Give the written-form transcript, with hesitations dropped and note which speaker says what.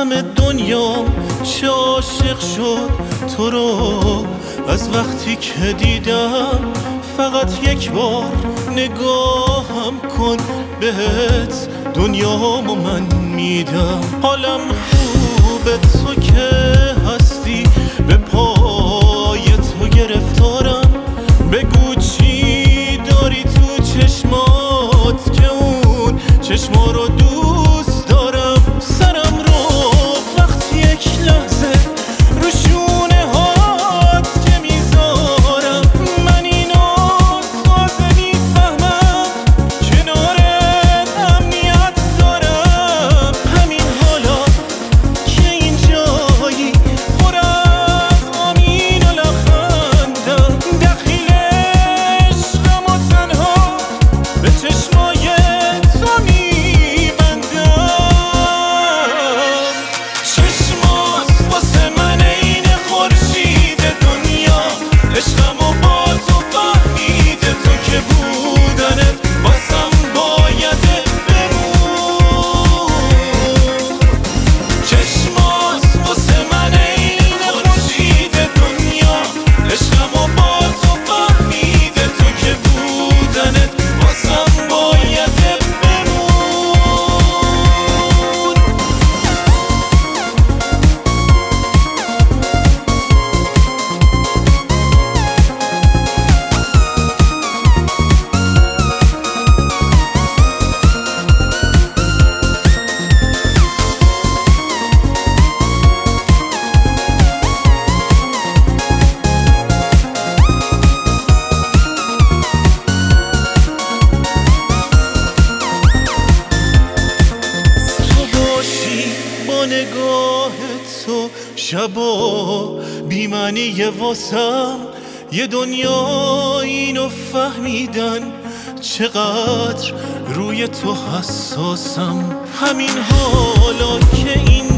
Speaker 1: همه دنیام چه عاشق شد تو رو. از وقتی که دیدم فقط یک بار نگاهم کن بهت دنیامو من میدم. حالم خوبه تو که هستی به پای تو گرفتارم. بگو چی داری تو چشمات که اون چشما رو دوست دارم. سرم رو وقتی یک لحظه رو شونه هات که میذارم من اینو تازه میفهمم کنارت امنیت دارم. همین حالا که اینجایی پر از آمین و لبخندم دخیل عشقم و تنها به چشمای تو میبندم. چشمات واسه من عین خورشید دنیا. عشقم و با تو فهمیده تو که بودنت واسم بایده بمون. چشمات واسه من عین خورشید دنیا. عشقم و با تو فهمیده تو که بودنت واسم بایده بمون. با نگاه تو شبا بی معنی واسم یه دنیا اینو فهمیدن چقدر روی تو حساسم. همین حالا که این